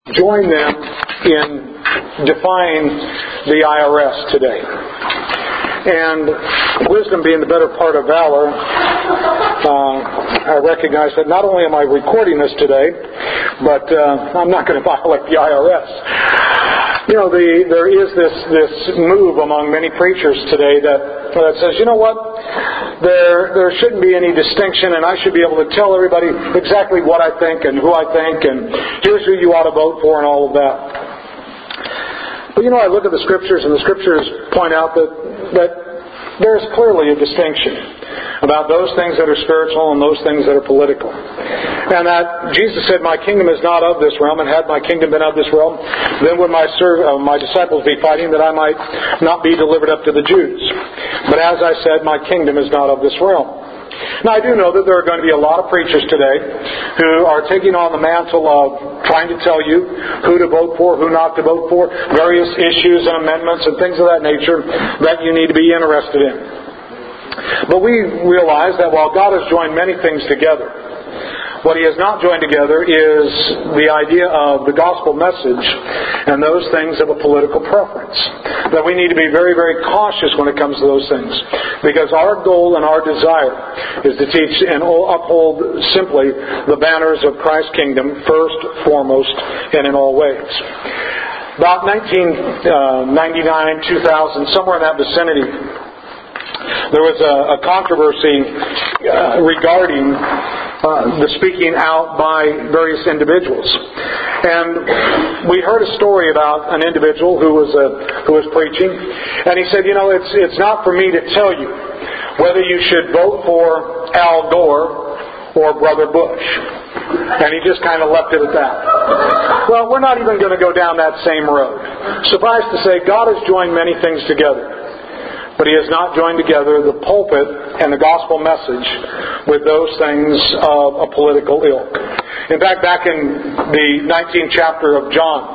join them in defying the IRS today. And wisdom being the better part of valor, I recognize that not only am I recording this today, but I'm not going to violate the IRS. You know, there is this move among many preachers today that says, you know what, there shouldn't be any distinction, and I should be able to tell everybody exactly what I think and who I think, and here's who you ought to vote for and all of that. But you know, I look at the Scriptures, and the Scriptures point out that there is clearly a distinction about those things that are spiritual and those things that are political. And that Jesus said, my kingdom is not of this realm, and had my kingdom been of this realm, then would my disciples be fighting that I might not be delivered up to the Jews. But as I said, my kingdom is not of this realm. Now, I do know that there are going to be a lot of preachers today who are taking on the mantle of trying to tell you who to vote for, who not to vote for, various issues and amendments and things of that nature that you need to be interested in. But we realize that while God has joined many things together, what He has not joined together is the idea of the gospel message and those things of a political preference. That we need to be very, very cautious when it comes to those things. Because our goal and our desire is to teach and uphold simply the banners of Christ's kingdom first, foremost, and in all ways. About 1999, 2000, somewhere in that vicinity, there was a controversy regarding the speaking out by various individuals. And we heard a story about an individual who was preaching, and he said, you know, it's not for me to tell you whether you should vote for Al Gore or Brother Bush. And he just kind of left it at that. Well, we're not even going to go down that same road. Suffice to say, God has joined many things together. But He has not joined together the pulpit and the gospel message with those things of a political ilk. In fact, back in the 19th chapter of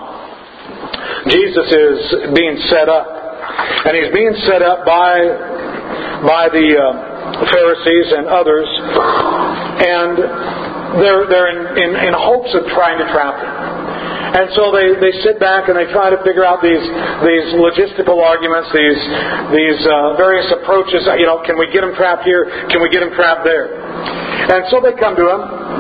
John, Jesus is being set up. And He's being set up by the Pharisees and others. And they're in hopes of trying to trap Him. And so they sit back and they try to figure out these logistical arguments, these various approaches. You know, can we get Him trapped here? Can we get Him trapped there? And so they come to Him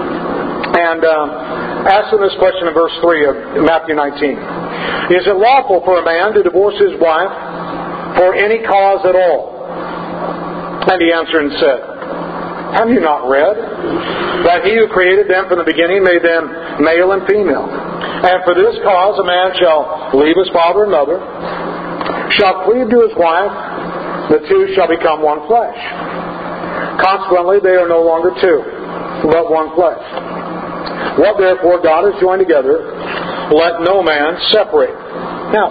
and ask Him this question in verse 3 of Matthew 19. Is it lawful for a man to divorce his wife for any cause at all? And He answered and said, have you not read that He who created them from the beginning made them male and female? And for this cause a man shall leave his father and mother, shall cleave to his wife, the two shall become one flesh. Consequently, they are no longer two, but one flesh. What therefore God has joined together, let no man separate. Now,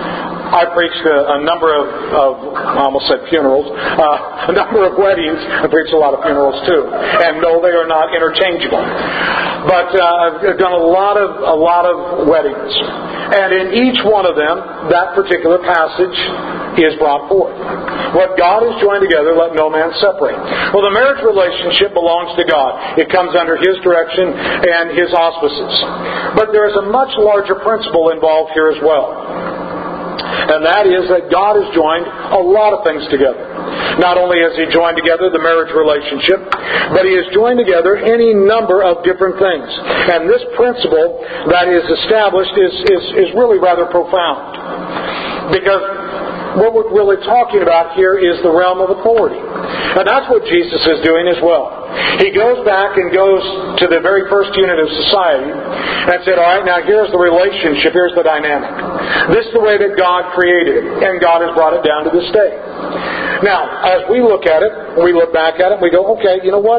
I preached a number of I almost said funerals, a number of weddings. I preached a lot of funerals too. And no, they are not interchangeable. But I've done a lot of weddings. And in each one of them, that particular passage is brought forth. What God has joined together, let no man separate. Well, the marriage relationship belongs to God. It comes under His direction and His auspices. But there is a much larger principle involved here as well. And that is that God has joined a lot of things together. Not only has He joined together the marriage relationship, but He has joined together any number of different things. And this principle that is established is really rather profound. Because what we're really talking about here is the realm of authority. And that's what Jesus is doing as well. He goes back and goes to the very first unit of society and said, all right, now here's the relationship, here's the dynamic. This is the way that God created it, and God has brought it down to this day. Now, as we look at it, we look back at it, and we go, okay, you know what?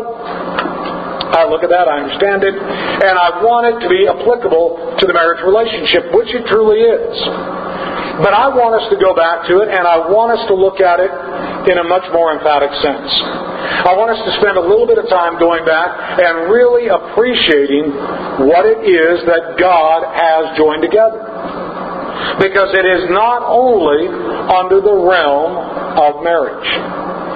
I look at that, I understand it, and I want it to be applicable to the marriage relationship, which it truly is. But I want us to go back to it, and I want us to look at it in a much more emphatic sense. I want us to spend a little bit of time going back and really appreciating what it is that God has joined together. Because it is not only under the realm of marriage.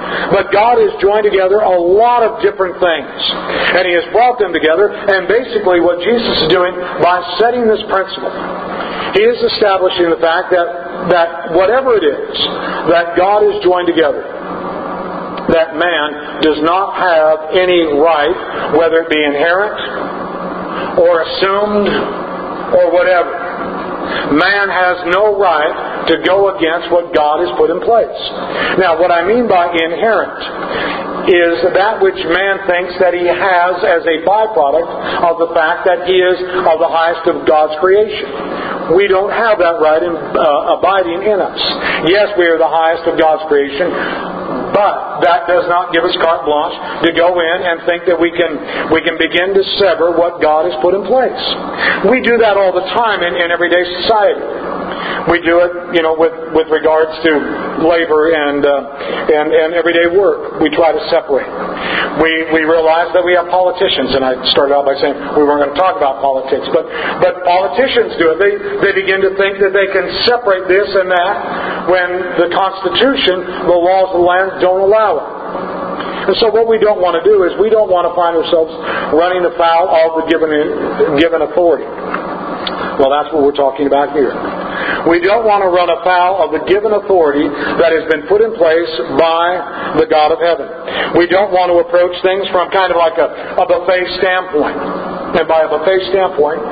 But God has joined together a lot of different things. And He has brought them together. And basically what Jesus is doing by setting this principle, He is establishing the fact that whatever it is that God has joined together, that man does not have any right, whether it be inherent or assumed or whatever. Man has no right to go against what God has put in place. Now, what I mean by inherent is that which man thinks that he has as a byproduct of the fact that he is of the highest of God's creation. We don't have that right abiding in us. Yes, we are the highest of God's creation, but that does not give us carte blanche to go in and think that we can begin to sever what God has put in place. We do that all the time in everyday society. We do it, with regards to labor and everyday work. We try to separate. We realize that we have politicians, and I started out by saying we weren't going to talk about politics, but politicians do it. They begin to think that they can separate this and that when the Constitution, the laws of the land, don't allow it. And so what we don't want to do is we don't want to find ourselves running afoul of the given authority. Well, that's what we're talking about here. We don't want to run afoul of the given authority that has been put in place by the God of heaven. We don't want to approach things from kind of like a buffet standpoint. And by a buffet standpoint,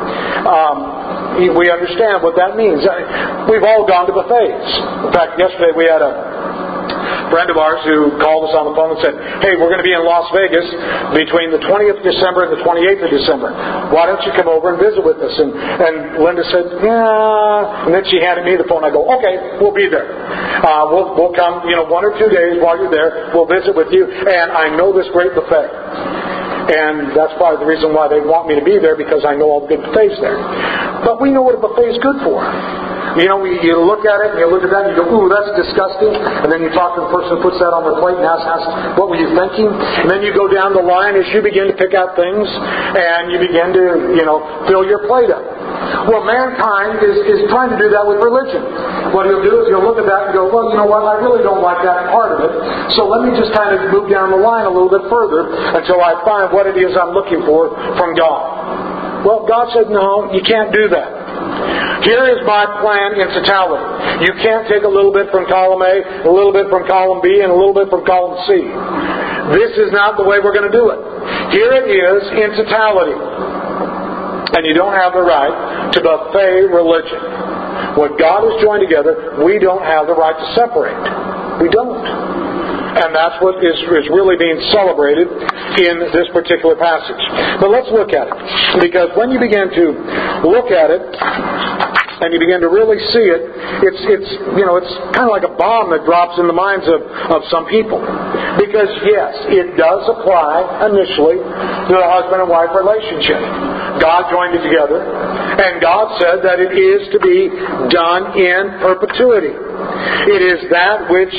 we understand what that means. We've all gone to buffets. In fact, yesterday we had a friend of ours who called us on the phone and said, "Hey, we're going to be in Las Vegas between the 20th of December and the 28th of December. Why don't you come over and visit with us?" And Linda said, "Yeah." And then she handed me the phone. I go, "Okay, we'll be there. We'll come, 1 or 2 days while you're there. We'll visit with you. And I know this great buffet." And that's probably the reason why they want me to be there, because I know all the good buffets there. But we know what a buffet is good for. You look at it and you look at that and you go, "Ooh, that's disgusting." And then you talk to the person who puts that on their plate and ask, "What were you thinking?" And then you go down the line as you begin to pick out things and you begin to, fill your plate up. Well, mankind is trying to do that with religion. What he'll do is he'll look at that and go, "Well, you know what? I really don't like that part of it. So let me just kind of move down the line a little bit further until I find what it is I'm looking for from God." Well, God said, "No, you can't do that. Here is my plan in totality. You can't take a little bit from column A, a little bit from column B, and a little bit from column C. This is not the way we're going to do it. Here it is in totality. And you don't have the right to buffet religion. What God has joined together, we don't have the right to separate. We don't. And that's what is really being celebrated in this particular passage. But let's look at it. Because when you begin to look at it, and you begin to really see it, it's kind of like a bomb that drops in the minds of some people. Because yes, it does apply initially to the husband and wife relationship. God joined it together, and God said that it is to be done in perpetuity. It is that which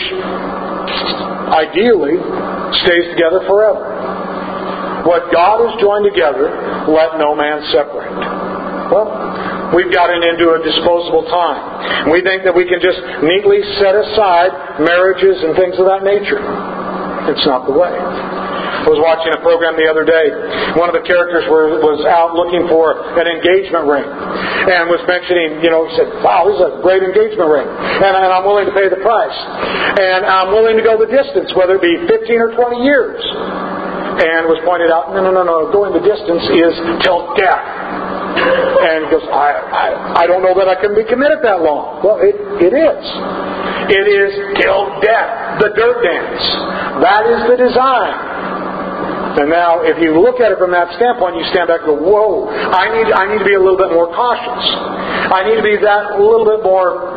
ideally stays together forever. What God has joined together, let no man separate. Well, we've gotten into a disposable time. We think that we can just neatly set aside marriages and things of that nature. It's not the way. I was watching a program the other day. One of the characters was out looking for an engagement ring and was mentioning, he said, "Wow, this is a great engagement ring. And I'm willing to pay the price. And I'm willing to go the distance, whether it be 15 or 20 years. And it was pointed out, no, going the distance is till death. And he goes, I don't know that I can be committed that long. Well, it is. It is till death, the dirt dance. That is the design. And now, if you look at it from that standpoint, you stand back and go, "Whoa! I need to be a little bit more cautious. I need to be a little bit more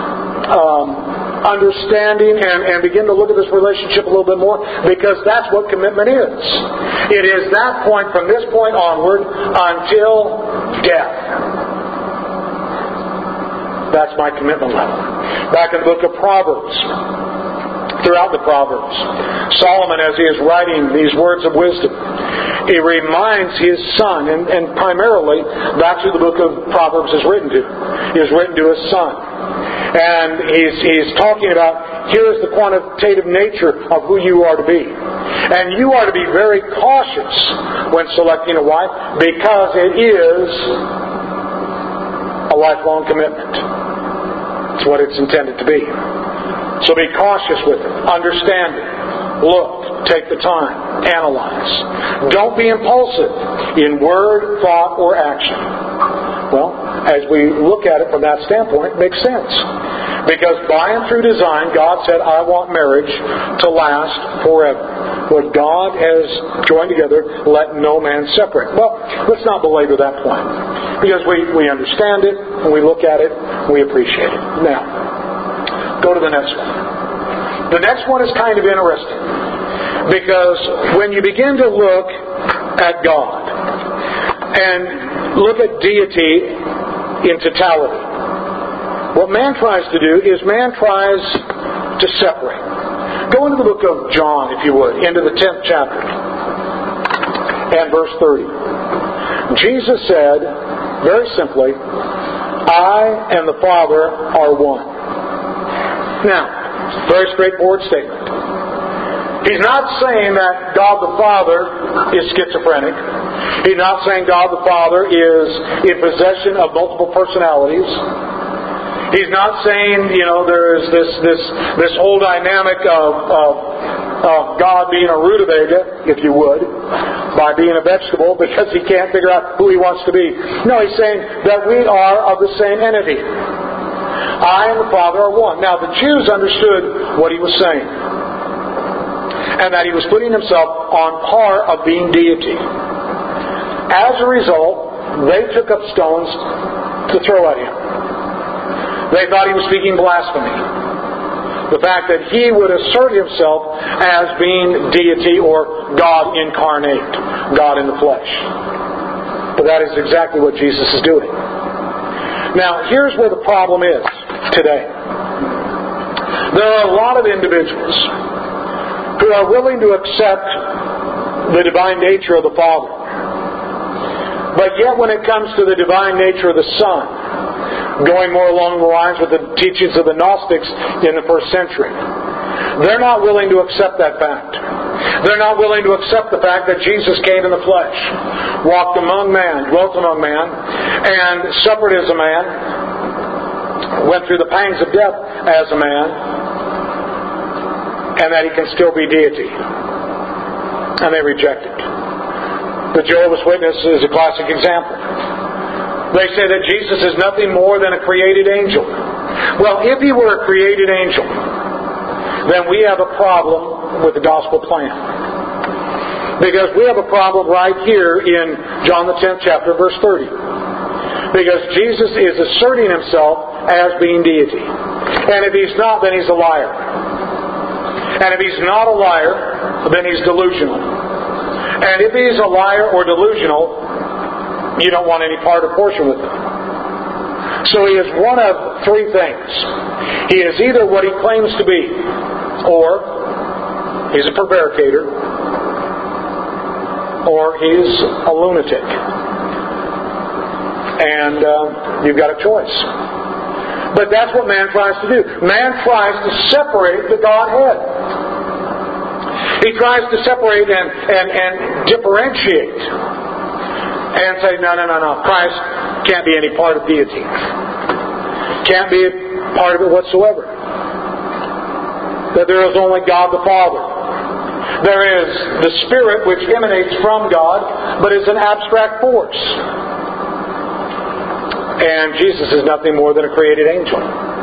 understanding and begin to look at this relationship a little bit more, because that's what commitment is. It is that point from this point onward until death. That's my commitment level." Back in the book of Proverbs. Throughout the Proverbs, Solomon, as he is writing these words of wisdom, he reminds his son, and primarily that's who the book of Proverbs is written to. It is written to his son. And he's talking about here is the quantitative nature of who you are to be. And you are to be very cautious when selecting a wife, because it is a lifelong commitment. It's what it's intended to be. So be cautious with it. Understand it. Look. Take the time. Analyze. Don't be impulsive in word, thought, or action. Well, as we look at it from that standpoint, it makes sense. Because by and through design, God said, I want marriage to last forever. What God has joined together, let no man separate. Well, let's not belabor that point. Because we understand it, and we look at it, and we appreciate it. Now, go to the next one. The next one is kind of interesting. Because when you begin to look at God and look at deity in totality, what man tries to do is man tries to separate. Go into the book of John, if you would, into the 10th chapter and verse 30. Jesus said, very simply, I and the Father are one. Now, very straightforward statement. He's not saying that God the Father is schizophrenic. He's not saying God the Father is in possession of multiple personalities. He's not saying, there's this whole dynamic of God being a rutabaga, if you would, by being a vegetable, because He can't figure out who He wants to be. No, He's saying that we are of the same entity. I and the Father are one. Now, the Jews understood what He was saying, and that He was putting Himself on par of being deity. As a result, they took up stones to throw at Him. They thought He was speaking blasphemy. The fact that He would assert Himself as being deity or God incarnate, God in the flesh. But that is exactly what Jesus is doing. Now, here's where the problem is today. There are a lot of individuals who are willing to accept the divine nature of the Father. But yet when it comes to the divine nature of the Son, going more along the lines with the teachings of the Gnostics in the first century, they're not willing to accept that fact. They're not willing to accept the fact that Jesus came in the flesh, walked among man, dwelt among man, and suffered as a man, went through the pangs of death as a man, and that He can still be deity. And they reject it. The Jehovah's Witness is a classic example. They say that Jesus is nothing more than a created angel. Well, if He were a created angel, then we have a problem with the gospel plan. Because we have a problem right here in John the 10th chapter, verse 30. Because Jesus is asserting Himself as being deity. And if He's not, then He's a liar. And if He's not a liar, then He's delusional. And if He's a liar or delusional, you don't want any part or portion with Him. So He is one of three things. He is either what He claims to be, or He's a prevaricator, or He's a lunatic. And you've got a choice. But that's what man tries to do. Man tries to separate the Godhead. He tries to separate and differentiate. And say, no. Christ can't be any part of deity. Can't be a part of it whatsoever. That there is only God the Father. There is the Spirit which emanates from God, but is an abstract force. And Jesus is nothing more than a created angel.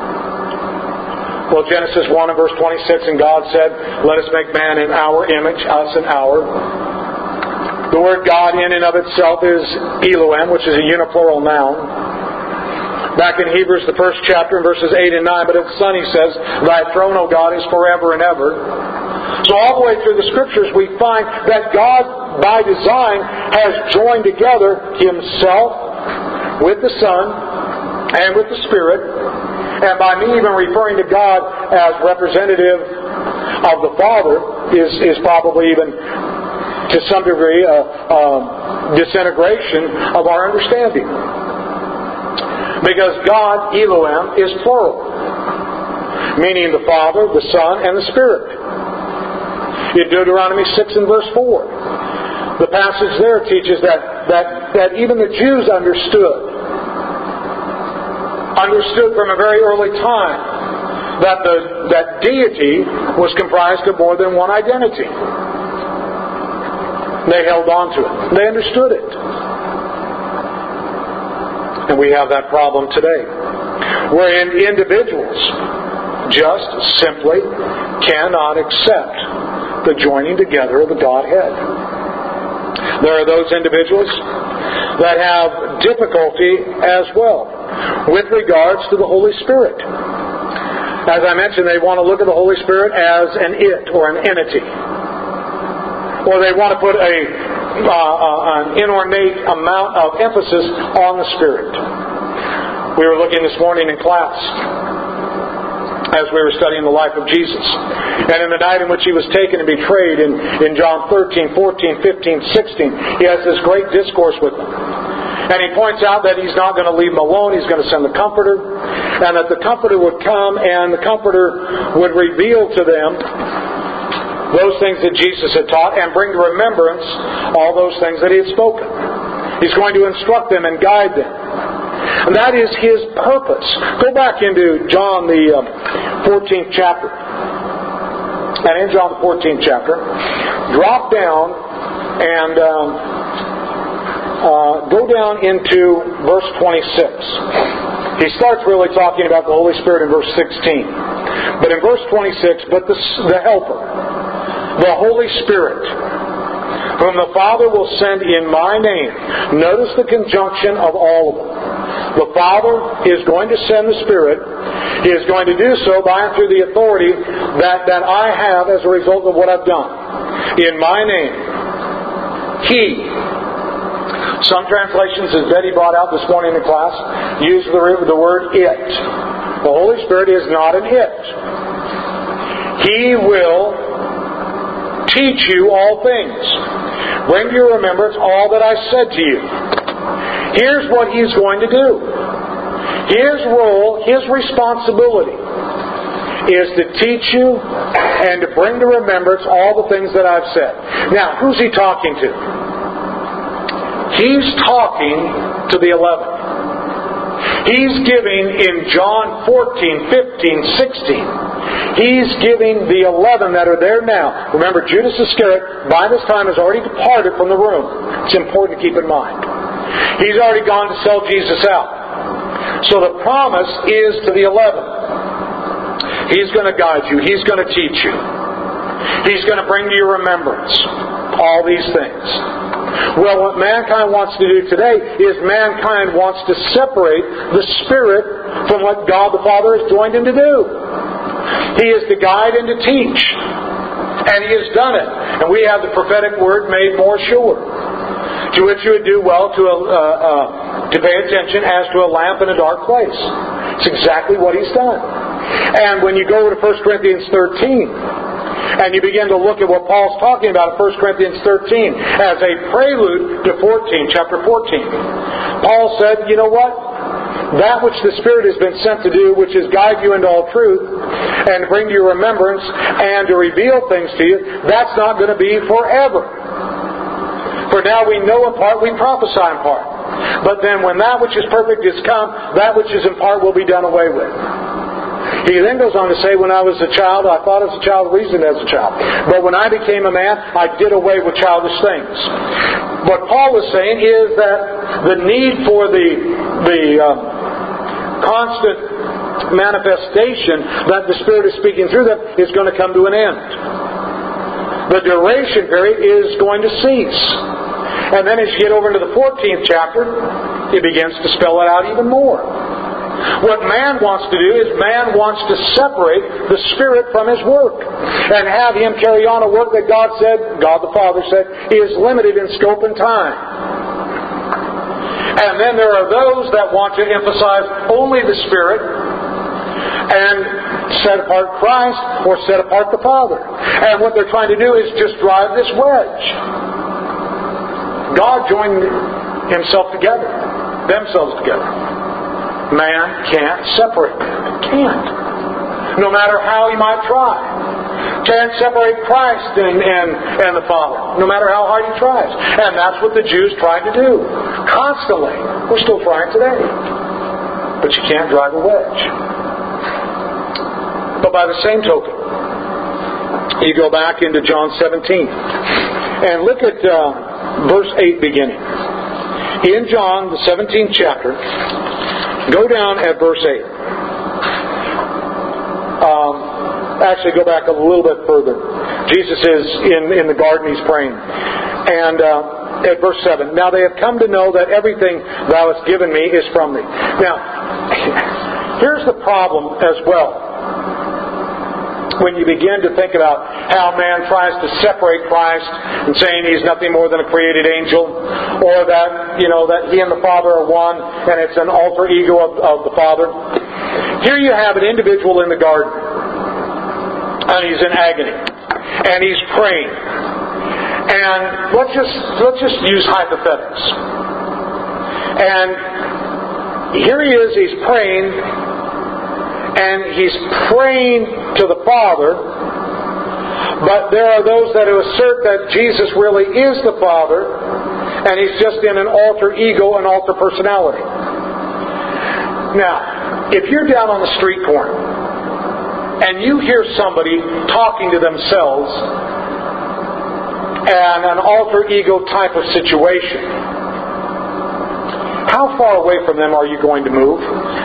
Well, Genesis 1 and verse 26, and God said, let us make man in our image, us and our. The word God in and of itself is Elohim, which is a uniplural noun. Back in Hebrews, the first chapter, in verses 8 and 9, but of the Son He says, thy throne, O God, is forever and ever. So all the way through the Scriptures we find that God, by design, has joined together Himself with the Son and with the Spirit, and by me even referring to God as representative of the Father is probably even to some degree a disintegration of our understanding. Because God, Elohim, is plural. meaning the Father, the Son, and the Spirit. In Deuteronomy 6 and verse 4, the passage there teaches that even the Jews understood from a very early time that deity was comprised of more than one identity. They held on to it. They understood it. And we have that problem today, wherein individuals just simply cannot accept the joining together of the Godhead. There are those individuals that have difficulty as well with regards to the Holy Spirit. As I mentioned, they want to look at the Holy Spirit as an it or an entity. Or they want to put an inordinate amount of emphasis on the Spirit. We were looking this morning in class as we were studying the life of Jesus. And in the night in which He was taken and betrayed, in John 13, 14, 15, 16, He has this great discourse with them. And He points out that He's not going to leave them alone. He's going to send the Comforter. And that the Comforter would come and the Comforter would reveal to them those things that Jesus had taught and bring to remembrance all those things that He had spoken. He's going to instruct them and guide them. And that is His purpose. Go back into John the 14th chapter. And in John the 14th chapter, drop down and go down into verse 26. He starts really talking about the Holy Spirit in verse 16. But in verse 26, but the Helper, the Holy Spirit, whom the Father will send in my name. Notice the conjunction of all of them. The Father is going to send the Spirit. He is going to do so by and through the authority that I have as a result of what I've done. In my name. He. Some translations, as Betty brought out this morning in class, use the word it. The Holy Spirit is not an it. He will teach you all things. Bring to your remembrance all that I said to you. Here's what He's going to do. His role, His responsibility is to teach you and to bring to remembrance all the things that I've said. Now, who's He talking to? He's talking to the 11. He's giving in John 14, 15, 16. He's giving the 11 that are there now. Remember, Judas Iscariot, by this time, has already departed from the room. It's important to keep in mind. He's already gone to sell Jesus out. So the promise is to the 11. He's going to guide you. He's going to teach you. He's going to bring to your remembrance all these things. Well, what mankind wants to do today is mankind wants to separate the Spirit from what God the Father has joined Him to do. He is to guide and to teach. And He has done it. And we have the prophetic word made more sure. To which you would do well to pay attention as to a lamp in a dark place. It's exactly what He's done. And when you go to 1 Corinthians 13, and you begin to look at what Paul's talking about in 1 Corinthians 13 as a prelude to chapter 14. Paul said, you know what? That which the Spirit has been sent to do, which is guide you into all truth, and bring to your remembrance, and to reveal things to you, that's not going to be forever. For now we know in part, we prophesy in part. But then when that which is perfect is come, that which is in part will be done away with. He then goes on to say, when I was a child, I thought as a child, reasoned as a child. But when I became a man, I did away with childish things. What Paul was saying is that the need for the constant manifestation that the Spirit is speaking through them is going to come to an end. The duration period is going to cease. And then as you get over into the 14th chapter, it begins to spell it out even more. What man wants to do is man wants to separate the Spirit from His work and have Him carry on a work that God the Father said, is limited in scope and time. And then there are those that want to emphasize only the Spirit and set apart Christ or set apart the Father. And what they're trying to do is just drive this wedge. God joined themselves together. Man can't separate them. Can't. no matter how he might try. Can't separate Christ and the Father, no matter how hard he tries. And that's what the Jews tried to do. Constantly. We're still trying today. But you can't drive a wedge. But by the same token, you go back into John 17 and look at verse 8 beginning. In John, the 17th chapter, go down at verse 8. Actually, go back a little bit further. Jesus is in the garden, he's praying. And at verse 7, now they have come to know that everything thou hast given me is from thee. Now, here's the problem as well. When you begin to think about how man tries to separate Christ and saying he's nothing more than a created angel, or that he and the Father are one and it's an alter ego of the Father. Here you have an individual in the garden, and he's in agony, and he's praying. And let's just use hypothetics. And here he is, he's praying. And he's praying to the Father, but there are those that assert that Jesus really is the Father, and he's just in an alter ego, an alter personality. Now, if you're down on the street corner, and you hear somebody talking to themselves, and an alter ego type of situation, how far away from them are you going to move?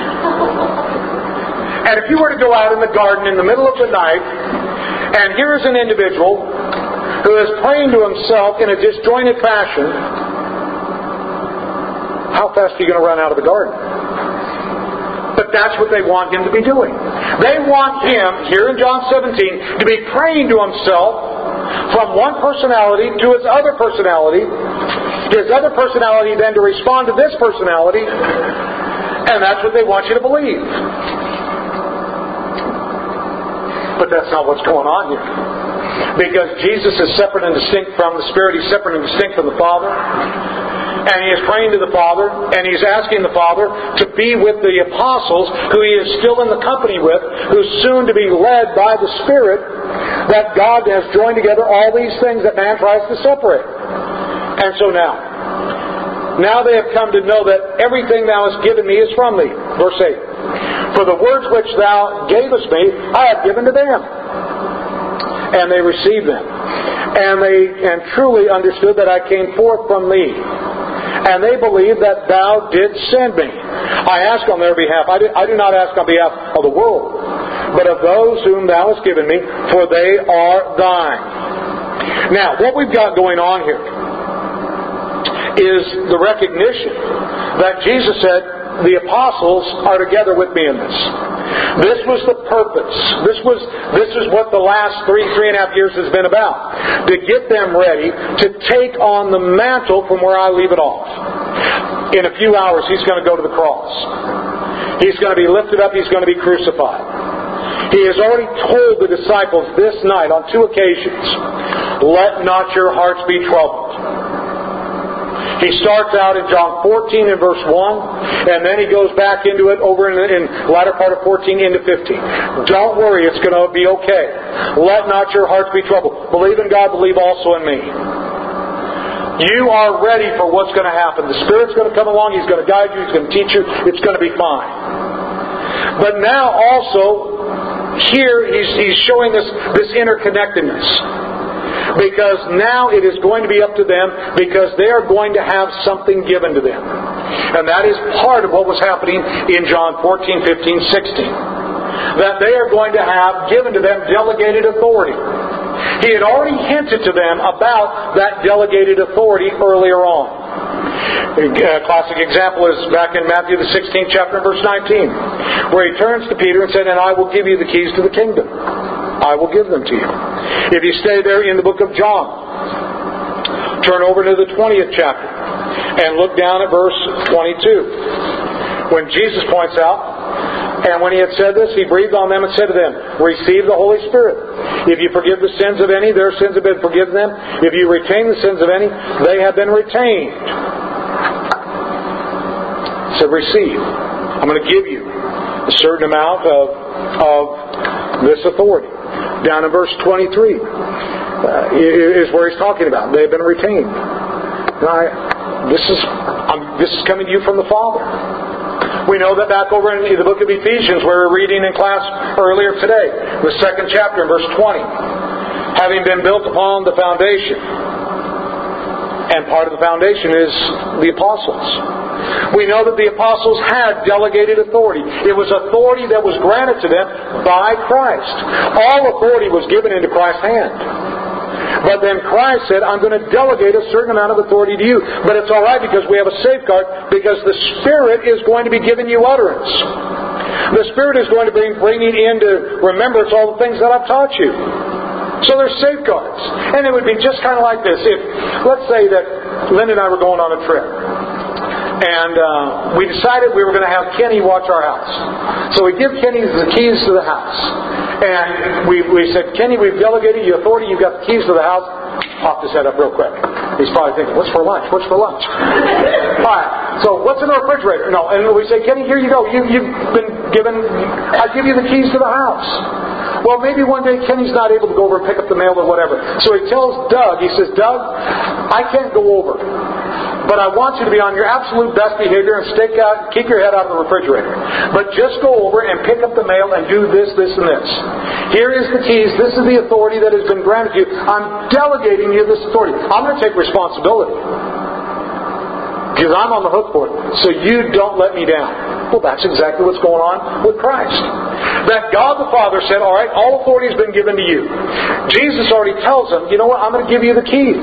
And if you were to go out in the garden in the middle of the night, and here's an individual who is praying to himself in a disjointed fashion, how fast are you going to run out of the garden? But that's what they want him to be doing. They want him, here in John 17, to be praying to himself from one personality to his other personality then to respond to this personality, and that's what they want you to believe. But that's not what's going on here. Because Jesus is separate and distinct from the Spirit. He's separate and distinct from the Father. And he is praying to the Father. And he's asking the Father to be with the apostles who he is still in the company with, who's soon to be led by the Spirit, that God has joined together all these things that man tries to separate. And so now they have come to know that everything thou hast given me is from thee. Verse 8. For the words which thou gavest me, I have given to them. And they received them. And truly understood that I came forth from thee. And they believed that thou didst send me. I ask on their behalf. I do not ask on behalf of the world, but of those whom thou hast given me, for they are thine. Now, what we've got going on here is the recognition that Jesus said, the apostles are together with me in this. This was the purpose. This is what the last 3.5 years has been about. To get them ready to take on the mantle from where I leave it off. In a few hours, he's going to go to the cross. He's going to be lifted up. He's going to be crucified. He has already told the disciples this night on 2 occasions, let not your hearts be troubled. He starts out in John 14 and verse 1, and then he goes back into it over in the latter part of 14 into 15. Don't worry, it's going to be okay. Let not your hearts be troubled. Believe in God, believe also in me. You are ready for what's going to happen. The Spirit's going to come along, He's going to guide you, He's going to teach you, it's going to be fine. But now also, here He's showing this interconnectedness. Because now it is going to be up to them, because they are going to have something given to them. And that is part of what was happening in John 14, 15, 16. That they are going to have given to them delegated authority. He had already hinted to them about that delegated authority earlier on. A classic example is back in Matthew the 16th chapter, verse 19, where He turns to Peter and said, and I will give you the keys to the kingdom. I will give them to you. If you stay there in the book of John, turn over to the 20th chapter and look down at verse 22. When Jesus points out, and when He had said this, He breathed on them and said to them, receive the Holy Spirit. If you forgive the sins of any, their sins have been forgiven them. If you retain the sins of any, they have been retained. He said, receive. I'm going to give you. a certain amount of this authority. Down in verse 23 is where he's talking about. They've been retained. This is coming to you from the Father. We know that back over in the book of Ephesians, where we're reading in class earlier today, the 2nd chapter, verse 20, having been built upon the foundation. And part of the foundation is the apostles. We know that the apostles had delegated authority. It was authority that was granted to them by Christ. All authority was given into Christ's hand. But then Christ said, I'm going to delegate a certain amount of authority to you. But it's all right because we have a safeguard, because the Spirit is going to be giving you utterance. The Spirit is going to be bringing into remembrance all the things that I've taught you. So there's safeguards. And it would be just kind of like this. If, let's say that Lynn and I were going on a trip. And we decided we were going to have Kenny watch our house. So we give Kenny the keys to the house. And we said, Kenny, we've delegated you authority. You've got the keys to the house. Popped his head up real quick. He's probably thinking, what's for lunch? What's for lunch? Alright, so what's in the refrigerator? No, and we say, Kenny, here you go. You've been given, I give you the keys to the house. Well, maybe one day Kenny's not able to go over and pick up the mail or whatever. So he tells Doug, he says, Doug, I can't go over. But I want you to be on your absolute best behavior and keep your head out of the refrigerator. But just go over and pick up the mail and do this, this, and this. Here is the keys. This is the authority that has been granted to you. I'm delegating you this authority. I'm going to take responsibility. Because I'm on the hook for it. So you don't let me down. Well, that's exactly what's going on with Christ. That God the Father said, all right, all authority has been given to you. Jesus already tells them, you know what, I'm going to give you the keys.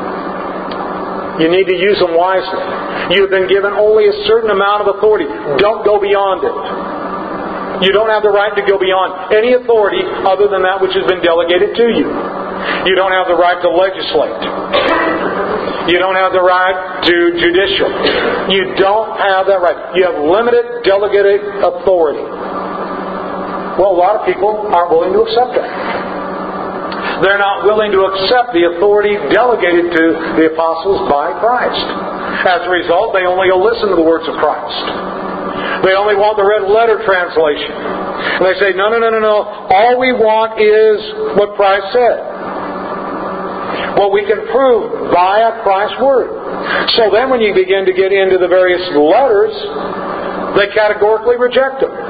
You need to use them wisely. You've been given only a certain amount of authority. Don't go beyond it. You don't have the right to go beyond any authority other than that which has been delegated to you. You don't have the right to legislate. You don't have the right to judicial. You don't have that right. You have limited delegated authority. Well, a lot of people aren't willing to accept that. They're not willing to accept the authority delegated to the apostles by Christ. As a result, they only listen to the words of Christ. They only want the red letter translation. And they say, no. All we want is what Christ said. Well, we can prove via Christ's Word. So then when you begin to get into the various letters, they categorically reject them.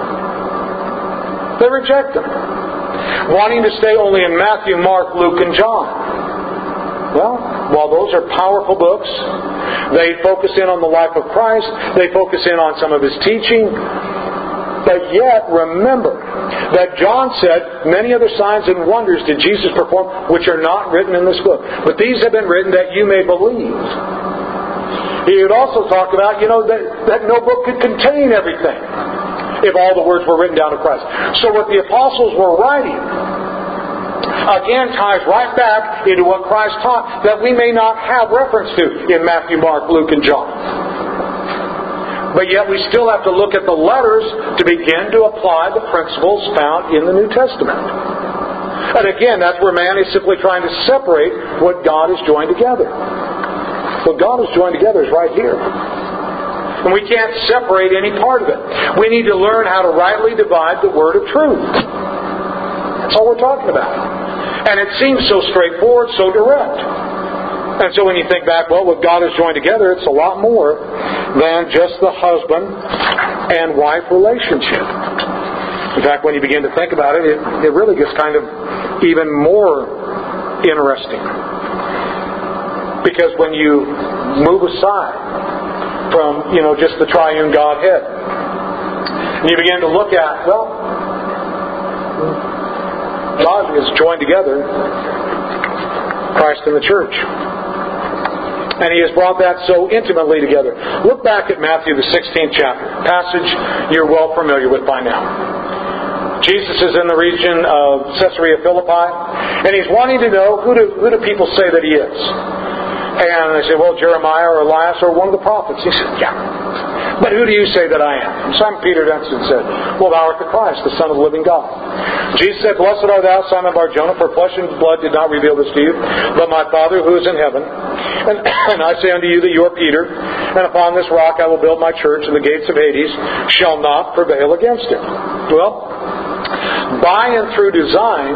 They reject them. Wanting to stay only in Matthew, Mark, Luke, and John. Well, while those are powerful books, they focus in on the life of Christ, they focus in on some of His teaching, but yet remember that John said, many other signs and wonders did Jesus perform, which are not written in this book. But these have been written that you may believe. He would also talk about, that no book could contain everything, if all the words were written down of Christ. So what the apostles were writing, again, ties right back into what Christ taught that we may not have reference to in Matthew, Mark, Luke, and John. But yet we still have to look at the letters to begin to apply the principles found in the New Testament. And again, that's where man is simply trying to separate what God has joined together. What God has joined together is right here. And we can't separate any part of it. We need to learn how to rightly divide the word of truth. That's all we're talking about. And it seems so straightforward, so direct. And so when you think back, well, what God has joined together, it's a lot more than just the husband and wife relationship. In fact, when you begin to think about it, it really gets kind of even more interesting. Because when you move aside from, just the triune Godhead, and you begin to look at, well, God is joined together, Christ and the church. And He has brought that so intimately together. Look back at Matthew, the 16th chapter. Passage you're well familiar with by now. Jesus is in the region of Caesarea Philippi, and He's wanting to know who do people say that He is. And they say, well, Jeremiah or Elias or one of the prophets. He said, yeah. But who do you say that I am? And Simon Peter answered and said, well, thou art the Christ, the Son of the living God. Jesus said, blessed art thou, Simon Bar-Jonah, for flesh and blood did not reveal this to you, but my Father who is in heaven. And I say unto you that you are Peter, and upon this rock I will build my church, and the gates of Hades shall not prevail against it. Well, by and through design,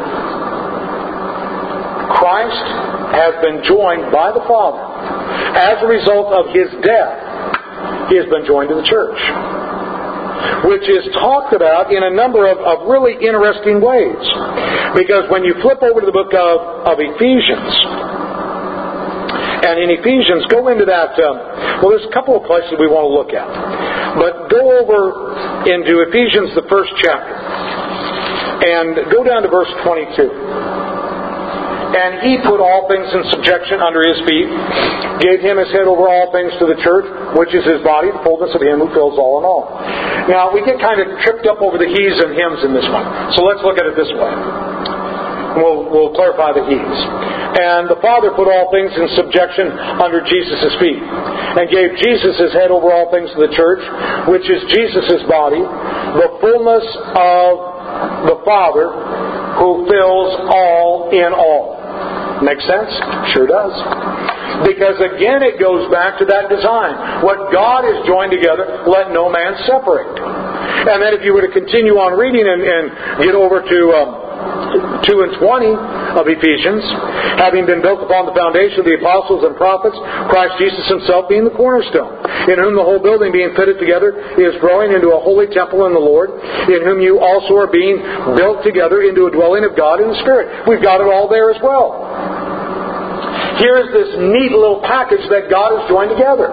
Christ has been joined by the Father. As a result of His death, He has been joined to the church, which is talked about in a number of really interesting ways. Because when you flip over to the book of Ephesians, and in Ephesians, go into that, there's a couple of places we want to look at. But go over into Ephesians, the first chapter, and go down to verse 22. And He put all things in subjection under His feet, gave Him as head over all things to the church, which is His body, the fullness of Him who fills all in all. Now, we get kind of tripped up over the he's and hims in this one. So let's look at it this way. We'll clarify the he's. And the Father put all things in subjection under Jesus' feet, and gave Jesus as head over all things to the church, which is Jesus' body, the fullness of the Father, who fills all in all. Make sense? Sure does. Because again it goes back to that design. What God has joined together, let no man separate. And then if you were to continue on reading and get over to 2 and 20 of Ephesians, having been built upon the foundation of the apostles and prophets, Christ Jesus Himself being the cornerstone, in whom the whole building being fitted together is growing into a holy temple in the Lord, in whom you also are being built together into a dwelling of God in the Spirit. We've got it all there as well. Here's this neat little package that God has joined together.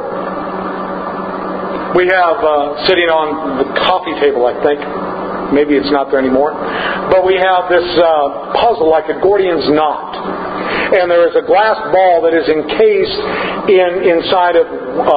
We have sitting on the coffee table, I think. Maybe it's not there anymore. But we have this puzzle like a Gordian's knot. And there is a glass ball that is encased inside of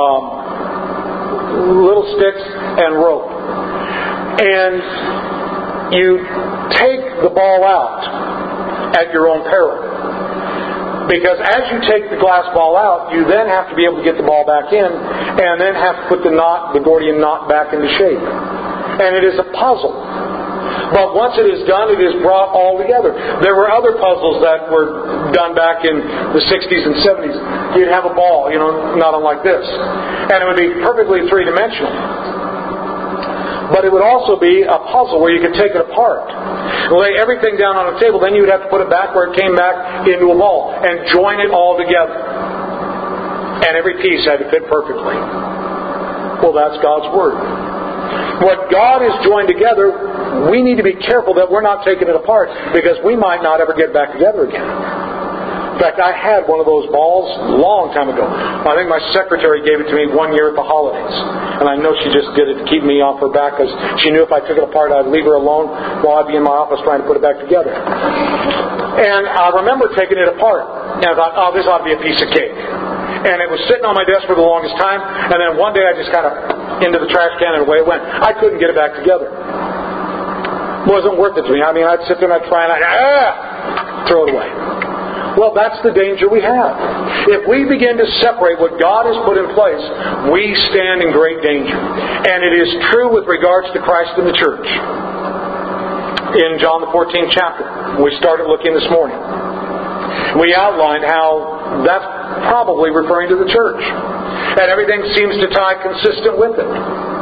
little sticks and rope. And you take the ball out at your own peril. Because as you take the glass ball out, you then have to be able to get the ball back in, and then have to put the Gordian knot back into shape. And it is a puzzle. But once it is done, it is brought all together. There were other puzzles that were done back in the 60s and 70s. You'd have a ball, not unlike this. And it would be perfectly three-dimensional. But it would also be a puzzle where you could take it apart, lay everything down on a table, then you would have to put it back where it came back into a ball, and join it all together. And every piece had to fit perfectly. Well, that's God's Word. What God has joined together, we need to be careful that we're not taking it apart, because we might not ever get back together again. In fact, I had one of those balls a long time ago. I think my secretary gave it to me one year at the holidays. And I know she just did it to keep me off her back, because she knew if I took it apart, I'd leave her alone while I'd be in my office trying to put it back together. And I remember taking it apart. And I thought, this ought to be a piece of cake. And it was sitting on my desk for the longest time. And then one day I just kind of into the trash can and away it went. I couldn't get it back together. It wasn't worth it to me. I mean, I'd sit there and I'd try and throw it away. Well, that's the danger we have. If we begin to separate what God has put in place, we stand in great danger. And it is true with regards to Christ and the church. In John the 14th chapter, we started looking this morning. We outlined how that's probably referring to the church. And everything seems to tie consistent with it.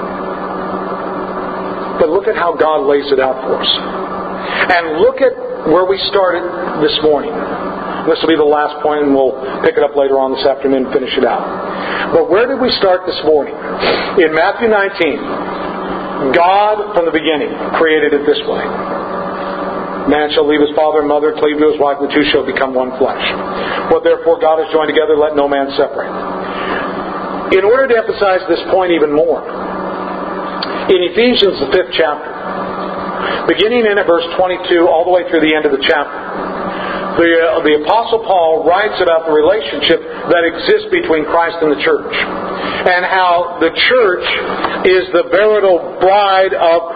But look at how God lays it out for us. And look at where we started this morning. This will be the last point, and we'll pick it up later on this afternoon and finish it out. But where did we start this morning? In Matthew 19, God, from the beginning, created it this way. Man shall leave his father and mother, cleave to his wife, and the two shall become one flesh. What therefore God has joined together, let no man separate. In order to emphasize this point even more, in Ephesians, the 5th chapter, beginning in at verse 22 all the way through the end of the chapter, the Apostle Paul writes about the relationship that exists between Christ and the church, and how the church is the veritable bride of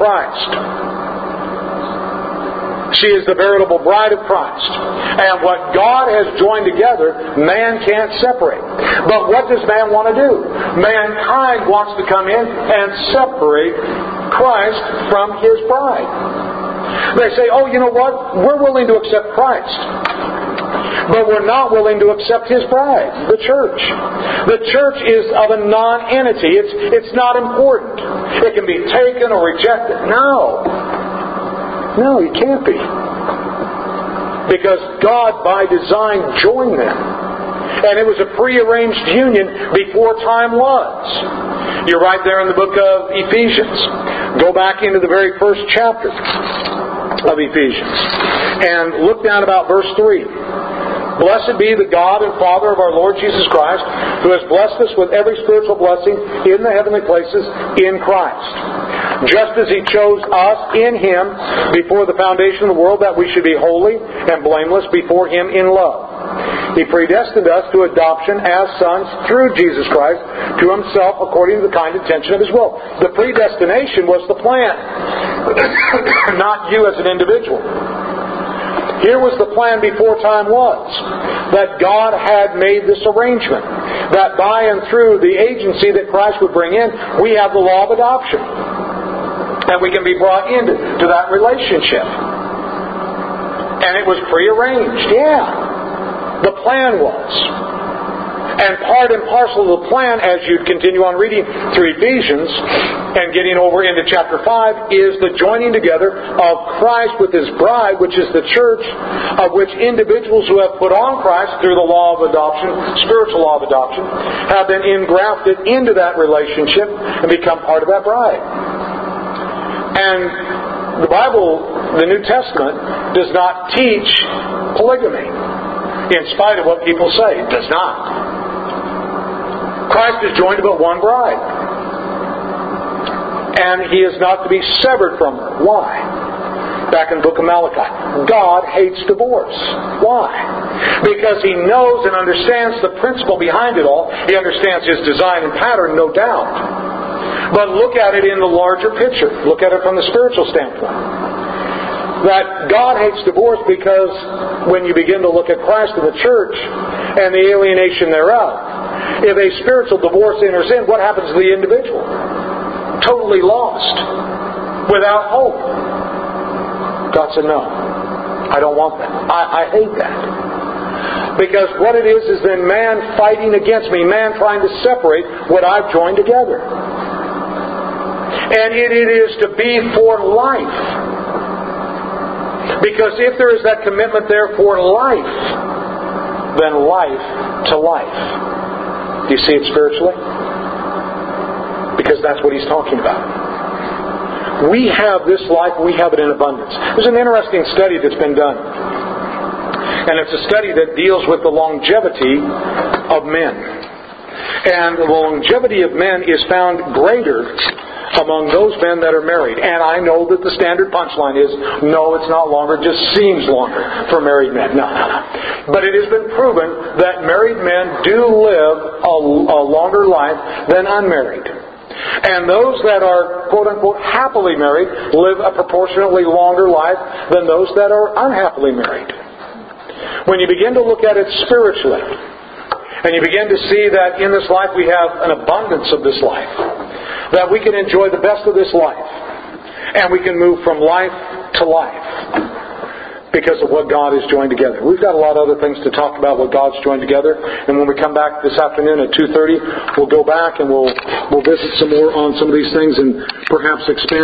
Christ. She is the veritable bride of Christ. And what God has joined together, man can't separate. But what does man want to do? Mankind wants to come in and separate Christ from His bride. They say, you know what? We're willing to accept Christ. But we're not willing to accept His bride, the church. The church is of a non-entity. It's not important. It can be taken or rejected. No, it can't be. Because God, by design, joined them. And it was a prearranged union before time was. You're right there in the book of Ephesians. Go back into the very first chapter of Ephesians and look down about verse 3. Blessed be the God and Father of our Lord Jesus Christ, who has blessed us with every spiritual blessing in the heavenly places in Christ. Just as He chose us in Him before the foundation of the world, that we should be holy and blameless before Him in love. He predestined us to adoption as sons through Jesus Christ to Himself according to the kind intention of His will. The predestination was the plan, not you as an individual. Here was the plan before time was, that God had made this arrangement, that by and through the agency that Christ would bring in, we have the law of adoption. And we can be brought into that relationship. And it was prearranged, The plan was. And part and parcel of the plan, as you continue on reading through Ephesians and getting over into chapter 5, is the joining together of Christ with His bride, which is the church, of which individuals who have put on Christ through the law of adoption, spiritual law of adoption, have been engrafted into that relationship and become part of that bride. And the Bible, the New Testament, does not teach polygamy, in spite of what people say. It does not. Christ is joined to but one bride. And He is not to be severed from her. Why? Back in the book of Malachi. God hates divorce. Why? Because He knows and understands the principle behind it all. He understands His design and pattern, no doubt. But look at it in the larger picture. Look at it from the spiritual standpoint. That God hates divorce because when you begin to look at Christ and the church and the alienation thereof, if a spiritual divorce enters in, what happens to the individual? Totally lost. Without hope. God said, no. I don't want that. I hate that. Because what it is then man fighting against me. Man trying to separate what I've joined together. And it is to be for life. Because if there is that commitment there for life, then life to life. Do you see it spiritually? Because that's what he's talking about. We have this life, we have it in abundance. There's an interesting study that's been done. And it's a study that deals with the longevity of men. And the longevity of men is found greater among those men that are married. And I know that the standard punchline is, no, it's not longer, it just seems longer for married men. No. But it has been proven that married men do live a longer life than unmarried. And those that are, quote-unquote, happily married live a proportionately longer life than those that are unhappily married. When you begin to look at it spiritually, and you begin to see that in this life we have an abundance of this life, that we can enjoy the best of this life, and we can move from life to life because of what God has joined together. We've got a lot of other things to talk about what God's joined together, and when we come back this afternoon at 2:30, we'll go back and we'll visit some more on some of these things and perhaps expand